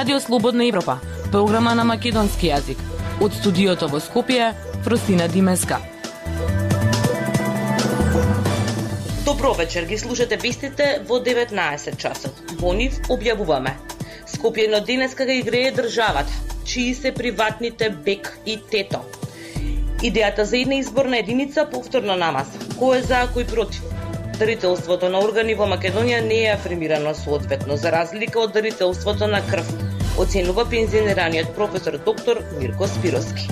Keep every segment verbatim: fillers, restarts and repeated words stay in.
Радио Слободна Европа, програма на македонски јазик. Од студиото во Скопје, Фростина Димеска. Добро вечер, ги слушате вестите во деветнаесет часот. Во нив објавуваме: Скопјано денеска ги играе државата, чии се приватните Бек и Тето. Идејата за една изборна единица повторно намаса. Кој е за, а кој против? Дарителството на органи во Македонија не е афирмирано соодветно, за разлика од дарителството на крв, оценува пензионираниот професор доктор Мирко Спировски.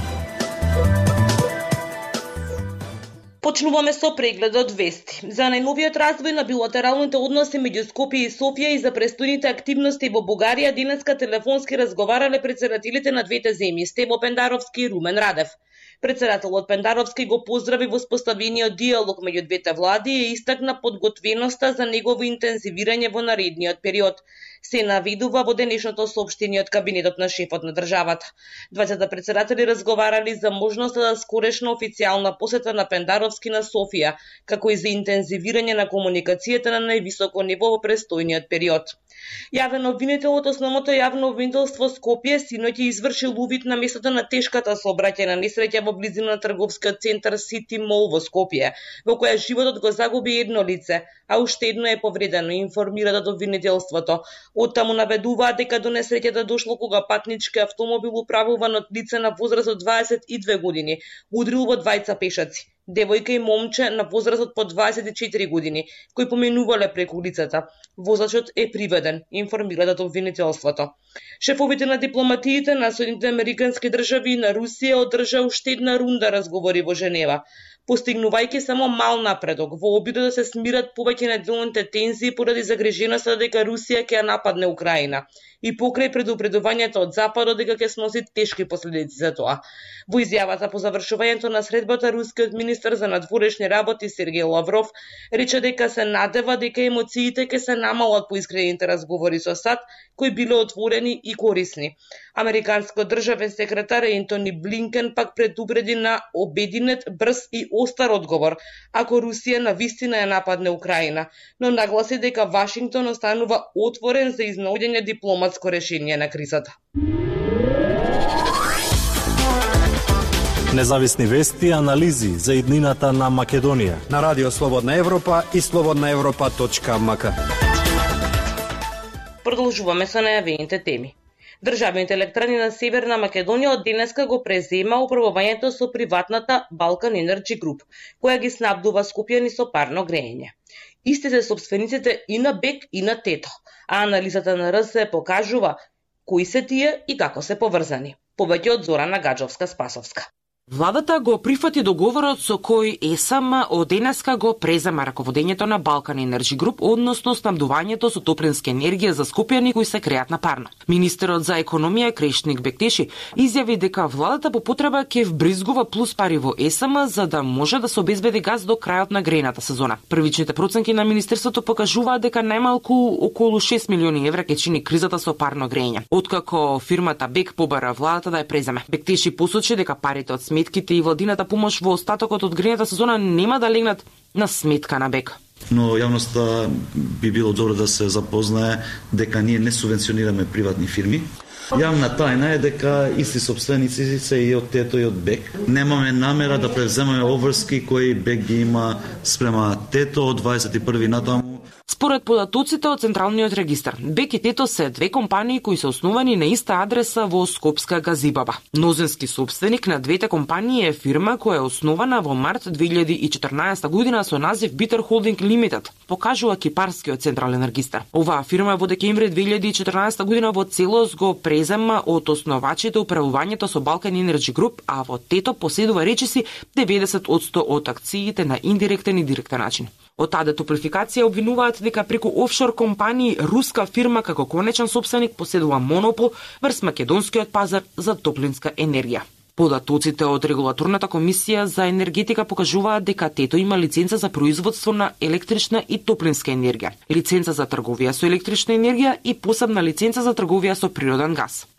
Почнуваме со прегледот вести. За најновиот развој на билатералните односи меѓу Скопје и Софија и за престојните активности во Бугарија денеска телефонски разговарале председателите на двете земји, Стево Пендаровски и Румен Радев. Председателот Пендаровски го поздрави воспоставениот диалог меѓу двете влади и истакна подготвеноста за негово интензивирање во наредниот период. Се наведува во денешното соопштение од кабинетот на шефот на државата. Двајцата председатели разговарали за можноста за скорешна официјална посета на Пендаровски на Софија, како и за интензивирање на комуникацијата на највисоко ниво во престојниот период. Јавен обвинител од основното јавно обвинителство Скопје синоќ извршил увид на местото на тешката сообраќајна несреќа во близина на трговскиот центар Сити Мол во Скопје, во која животот го загуби едно лице, а уште едно е повредено, информира од обвинителството. Оттаму наведуваат дека до несреќата дошло кога патнички автомобил управуван од лице на возраст од дваесет и две години удрил во двајца пешаци, девојка и момче на возраст по дваесет и четири години, кои поминувале преку улицата. Возачот е приведен, информира од обвинителството. Шефовите на дипломатиите на Соединетите Американски држави и на Русија одржа уште една рунда разговори во Женева, постигнувајќи само мал напредок во обида да се смират повеќе неделните тензии поради загриженоста дека Русија ќе ја нападне Украина и покрај предупредувањето од Западот дека ќе сноси тешки последици за тоа. Во изјавата по завршувањето на средбата, рускиот министер за надворешни работи Сергеј Лавров рече дека се надева дека емоциите ќе се намалат по искрените разговори со САД, кои биле отворени и корисни. Американскиот државен секретар Ентони Блинкен пак предупреди на обединет, брз и остар одговор ако Русија навистина ја нападне Украина, но нагласи дека Вашингтон останува отворен за изнаоѓање дипломатско решение на кризата. Независни вести и анализи за иднината на Македонија на Радио Слободна Европа и слободна европа точка ем ка. Продолжуваме со најавените теми. Државните електрани на Северна Македонија од денеска го презема управувањето со приватната Balkan Energy Group, која ги снабдува скопјани со парно грејење. Исти се собствениците и на Бек и на Тето, а анализата на РС покажува кои се тие и како се поврзани. Повеќе од Зорана Гаджовска-Спасовска. Владата го прифати договорот со кој ЕСАМ од денеска го презема раководењето на Balkan Energy Group, односно снабдувањето со топлинска енергија за скопјани кои се креат на парно. Министерот за економија Крешник Бектеши изјави дека владата по потреба ќе вбризгува плюс пари во ЕСАМ за да може да се обезбеди газ до крајот на грејната сезона. Првичните проценки на министерството покажуваат дека најмалку околу шест милиони евра ќе чини кризата со парно грејење, откако фирмата Бек побара владата да ја преземе. Бектеши посочи дека парите од сметките и владината помош во остатокот од грејната сезона нема да легнат на сметка на Бек. Но јавноста би било добро да се запознае дека ние не субвенционираме приватни фирми. Јавна тајна е дека исти собственици се и од Тето и од Бек. Немаме намера да превземаме обврски кои Бек ги има спрема Тето од дваесет и први натаму. Според податоците од Централниот регистар, Бек и Тето се две компании кои се основани на иста адреса во Скопска Газибаба. Мнозински собственик на двете компании е фирма која е основана во март две илјади и четрнаесета година со назив Битер Холдинг Лимитед, покажува Кипарскиот Централен регистар. Оваа фирма во декември две илјади и четрнаесета година во целост го презема од основачите управувањето со Balkan Energy Group, а во Тето поседува речиси деветдесет одсто од акциите на индиректен и директен начин. Од АД Топлификација обвинуваат дека преку офшор компании руска фирма како конечен собственик поседува монопол врз македонскиот пазар за топлинска енергија. Податоците од Регулаторната комисија за енергетика покажуваат дека Тето има лиценца за производство на електрична и топлинска енергија, лиценца за трговија со електрична енергија и посебна лиценца за трговија со природен газ.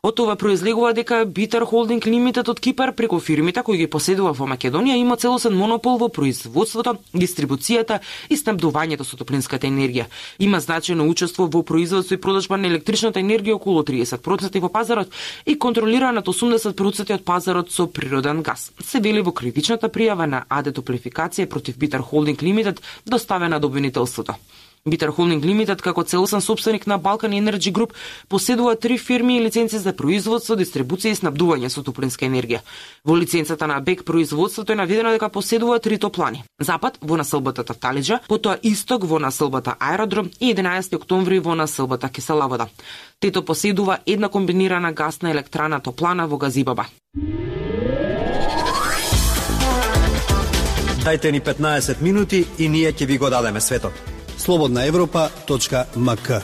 Од това произлегува дека Битар Холдинг Лимитед од Кипар преку фирмите кои ги поседува во Македонија има целосен монопол во производството, дистрибуцијата и снабдувањето со топлинската енергија. Има значајно учество во производство и продажба на електричната енергија околу триесет проценти во пазарот и контролира над осумдесет проценти од пазарот со природен газ. Се вели во кривичната пријава на АД Топлификација против Битар Холдинг Лимитед доставена до обвинителството. Битар Холдинг Лимитед како целосен сопственик на Балкан Енерджи Груп поседува три фирми и лиценци за производство, дистрибуција и снабдување со топлинска енергија. Во лиценцата на БЕК производството е наведено дека поседува три топлани. Запад во населбата Тафталиџа, потоа Исток во населбата Аеродром и единаесети октомври во населбата Кисела вода. Тето поседува една комбинирана гасна електрана топлана во Газибаба. Дајте ни петнаесет минути и ние ќе ви го дадеме светот. слободна европа точка ем ка.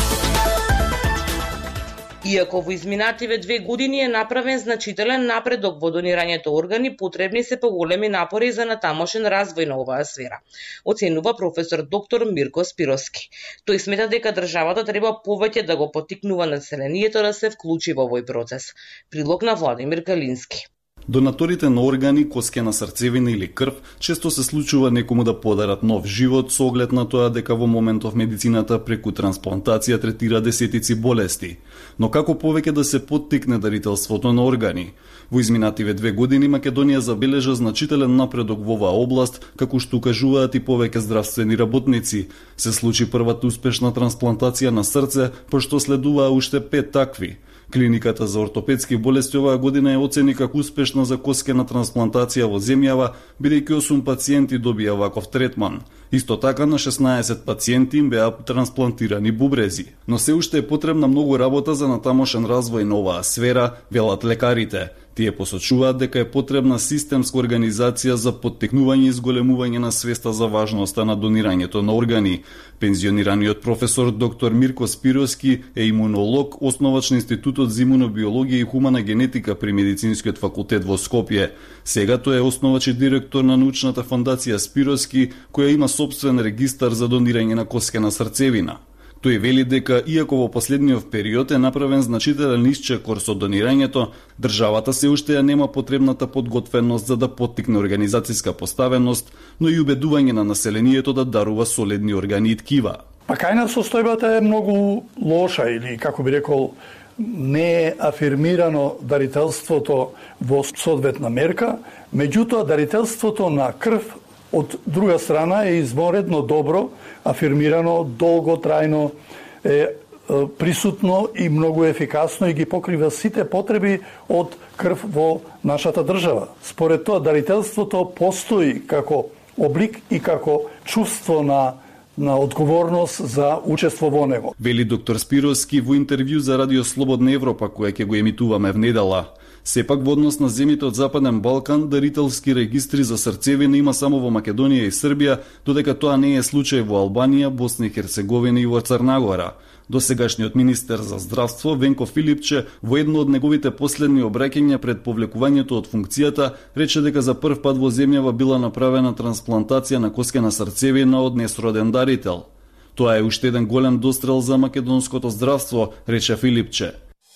Иако во изминативе две години е направен значителен напредок во донирањето органи, потребни се поголеми напори за натамошен развој на оваа сфера, оценува професор доктор Мирко Спировски. Тој смета дека државата треба повеќе да го поттикнува населението да се вклучи во овој процес. Прилог на Владимир Калински. Донаторите на органи, коскена срцевина или крв, често се случува некому да подарат нов живот со оглед на тоа дека во моментов медицината преку трансплантација третира десетици болести. Но како повеќе да се поттикне дарителството на органи? Во изминативе две години Македонија забележа значителен напредок во оваа област, како што кажуваат и повеќе здравствени работници. Се случи првата успешна трансплантација на срце, пошто следуваа уште пет такви. Клиниката за ортопедски болести оваа година е оцени како успешна за коскена трансплантација во земјава, бидејќи осум пациенти добија ваков третман. Исто така на шеснаесет пациенти им беа трансплантирани бубрези. Но се уште е потребна многу работа за натамошен развој на оваа сфера, велат лекарите. Тие посочуваат дека е потребна системска организација за поттикнување и зголемување на свеста за важноста на донирањето на органи. Пензионираниот професор доктор Мирко Спировски е имунолог, основач на Институтот за имунобиологија и хумана генетика при Медицинскиот факултет во Скопје. Сега тој е основач и директор на научната фондација Спировски, која има собствен регистар за донирање на коскена срцевина. Тој вели дека, иако во последниот период е направен значителен исчекор со донирањето, државата се уште ја нема потребната подготвеност за да поттикне организацијска поставеност, но и убедување на населението да дарува солидни органи и ткива. Па кајна состојбата е многу лоша или, како би рекол, не е афирмирано дарителството во соодветна мерка, меѓутоа дарителството на крв од друга страна е изморедно добро, афирмирано, долго трајно, е присутно и многу ефикасно и ги покрива сите потреби од крв во нашата држава. Според тоа, дарителството постои како облик и како чувство на на одговорност за учество во него. Вели доктор Спировски во интервју за Радио Слободна Европа, која ќе го емитуваме внедела. Сепак во однос на земјите од Западен Балкан, дарителски регистри за срцевина има само во Македонија и Србија, додека тоа не е случај во Албанија, Босна и Херцеговина и во Црна Гора. Досегашниот министер за здравство Венко Филипче во едно од неговите последни обраќања пред повлекувањето од функцијата рече дека за прв пат во земјава била направена трансплантација на коскена срцевина од несроден дарител. Тоа е уште еден голем дострел за македонското здравство, рече Филипче.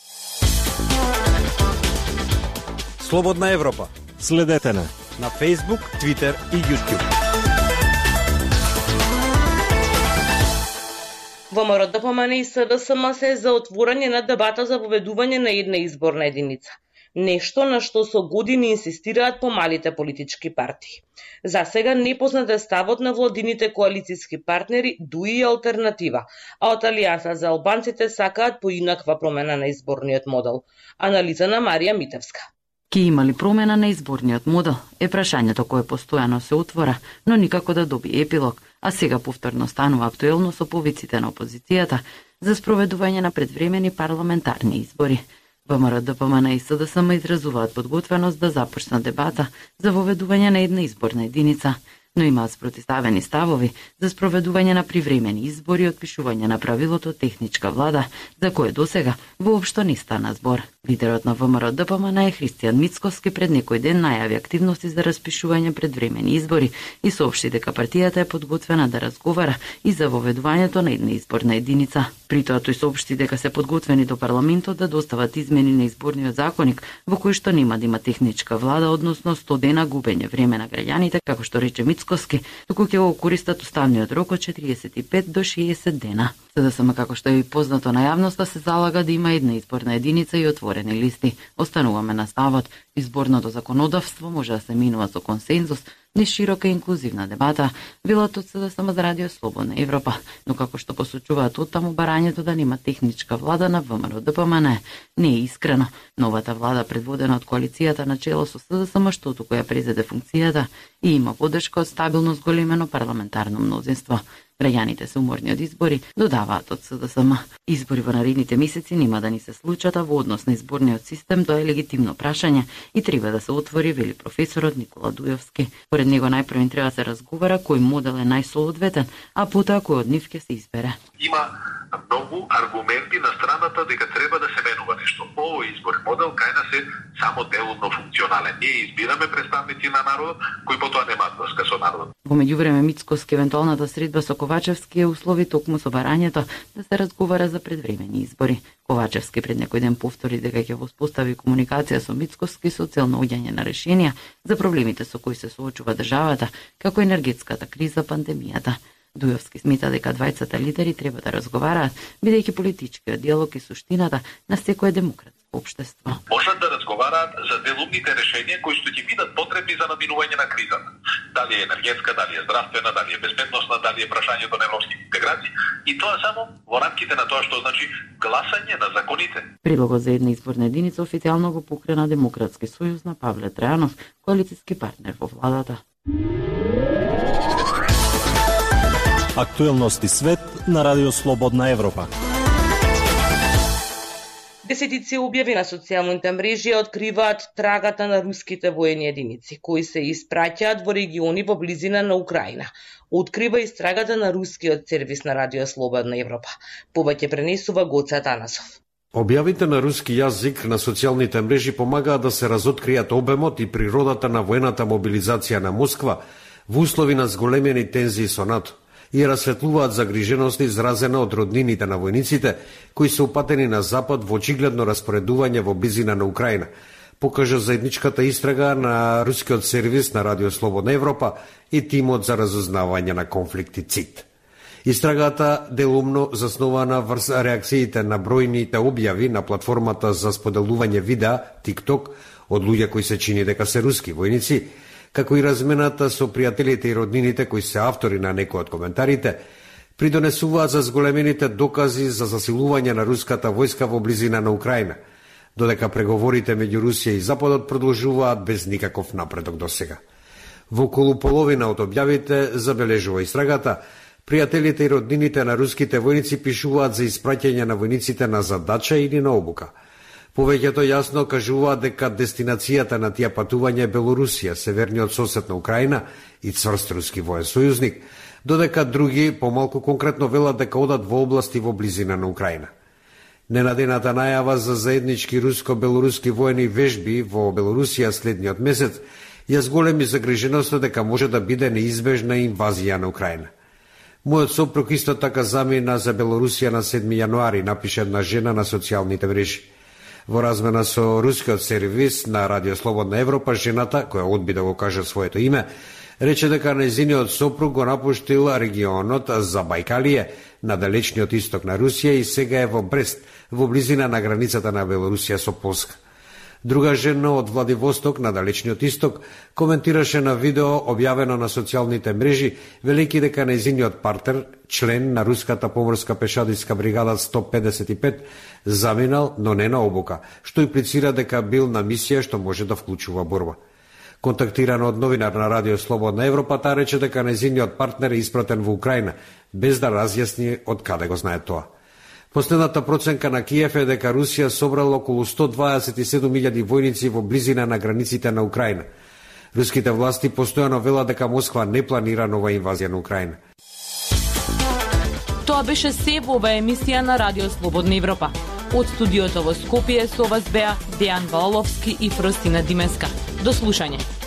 Слободна Европа. Следете на на Facebook, Twitter и YouTube. ВМРО ДПМН и СДСМ се за отворање на дебата за воведување на една изборна единица. Нешто на што со години инсистираат помалите политички партии. За сега непознат е ставот на владините коалицијски партнери, дуи и алтернатива, а од Алијанса за албанците сакаат поинаква промена на изборниот модел. Анализа на Марија Митевска. Ке има ли промена на изборниот модел е прашањето кое постојано се отвора, но никако да доби епилог, а сега повторно станува актуелно со повиците на опозицијата за спроведување на предвремени парламентарни избори. ВМРО ДПМН и СДСМ изразуваат подготвеност да започнат дебата за воведување на една изборна единица, но имаат спротивставени ставови за спроведување на привремени избори и отпишување на правилото техничка влада, за кое досега воопшто не стана збор. Лидерот на ВМРО ДПМН е Христијан Мицковски пред некој ден најави активности за распишување предвремени избори и соопшти дека партијата е подготвена да разговара и за воведувањето на една изборна единица. При тоа тој соопшти дека се подготвени до парламентот да достават измени на изборниот законник во кој што нема да има техничка влада, односно сто дена губење време на граѓаните, како што рече Мицкоски, туку ќе го користат уставниот рок од четириесет и пет до шеесет дена. СДСМ, како што е познато на јавноста, се залага да има една изборна единица и отворени листи. Остануваме на ставот, изборното законодавство може да се минува со консензус, низ широка и инклузивна дебата, велат од СДСМ за Радио Слободна Европа, но како што посочуваат оттаму, барањето да нема техничка влада на ВМРО Д П М Н не е искрено. Новата влада, предводена од коалицијата на чело со СДСМ, што туку ја презеде функцијата и има поддршка од стабилно зголемено парламентарно мнозинство. Граѓаните се уморни од избори, додаваат од СДСМ. Избори во наредните месеци нема да ни се случат, а во однос на изборниот систем тоа е легитимно прашање и треба да се отвори, вели професорот Никола Дујовски. Поред него најпрво треба да се разговара кој модел е најсоодветен, а потоа кој од нив ќе се избере. Има многу аргументи на страната дека треба да се менува нешто. Овој изборен модел кај нас е само делумно функционален. Ние избираме представници на народот кои потоа немаат врска со народот. Во меѓувреме Мицкоски евентуалната средба со Ковачевски е услови токму со барањето да се разговара за предвремени избори. Ковачевски пред некој ден повтори дека ќе воспостави комуникација со Мицкоски со цел наоѓање на решенија за проблемите со кои се соочува државата, како енергетската криза, пандемијата. Дујовски смета дека двајцата лидери треба да разговараат, бидејќи политичкиот диалог е суштината на секое демократско општество. Можат да разговараат за делумните решенија кои што ќе бидат потребни за надминување на кризата. Дали е енергетска, дали е здравствена, дали е безбедносна, дали е прашањето на европски интеграции, и тоа само во рамките на тоа што значи гласање на законите. Предлогот за една изборна единица официјално го покрена Демократски сојуз на Павле Трајанов, коалициски партнер во владата. Актуелности свет на Радио Слободна Европа. Десетици објави на социјалните мрежи откриваат трагата на руските воени единици, кои се испраќаат во региони во близина на Украина. Открива истрагата на рускиот сервис на Радио Слободна Европа. Повеќе пренесува Гоце Атанасов. Објавите на руски јазик на социјалните мрежи помагаат да се разоткријат обемот и природата на воената мобилизација на Москва во услови на зголемени тензии со НАТО и расветлуваат загриженост изразена од роднините на војниците кои се упатени на запад во очигледно распоредување во близина на Украина, покажа заедничката истрага на рускиот сервис на Радио Слободна Европа и тимот за разузнавање на конфликти ЦИТ. Истрагата делумно заснована врз реакциите на бројните објави на платформата за споделување видеа TikTok од луѓе кои се чини дека се руски војници, како и размената со пријателите и роднините кои се автори на некои од коментарите, придонесуваат за зголемените докази за засилување на руската војска во близина на Украина, додека преговорите меѓу Русија и Западот продолжуваат без никаков напредок досега. Во околу половина од објавите, забележува истрагата, пријателите и роднините на руските војници пишуваат за испраќање на војниците на задача или на обука. Повеќето јасно кажуваат дека дестинацијата на тие патувања е Белорусија, северниот сосед на Украина и цврст руски воен сојузник, додека други помалку конкретно велат дека одат во области во близина на Украина. Ненадената најава за заеднички руско-белоруски воени вежби во Белорусија следниот месец ја зголеми загриженоста дека може да биде неизбежна инвазија на Украина. Мојот сопруг исто така замина за Белорусија на седми јануари, напише една жена на социјалните мрежи. Во размена со рускиот сервис на Радио Слободна Европа, жената, која одби да го каже своето име, рече дека нејзиниот сопруг го напуштил регионот за Бајкалие на далечниот исток на Русија и сега е во Брест, во близина на границата на Белорусија со Полска. Друга жена од Владивосток на далечниот исток коментираше на видео објавено на социјалните мрежи, велики дека нејзиниот партнер, член на руската поморска пешадиска бригада сто педесет и пет, заминал, но не на обука, што имплицира дека бил на мисија што може да вклучува борба. Контактиран од новинар на Радио Слободна Европа, таа рече дека нејзиниот партнер е испратен во Украина, без да разјасни од каде го знае тоа. Последната проценка на Киев е дека Русија собрала околу сто дваесет и седум илјади војници во близина на границите на Украина. Руските власти постојано велат дека Москва не планира нова инвазија на Украина. Тоа беше се во оваа емисија на Радио Слободна Европа. Од студиото во Скопје со вас беа Дејан Валовски и Фростина Димеска. До слушање.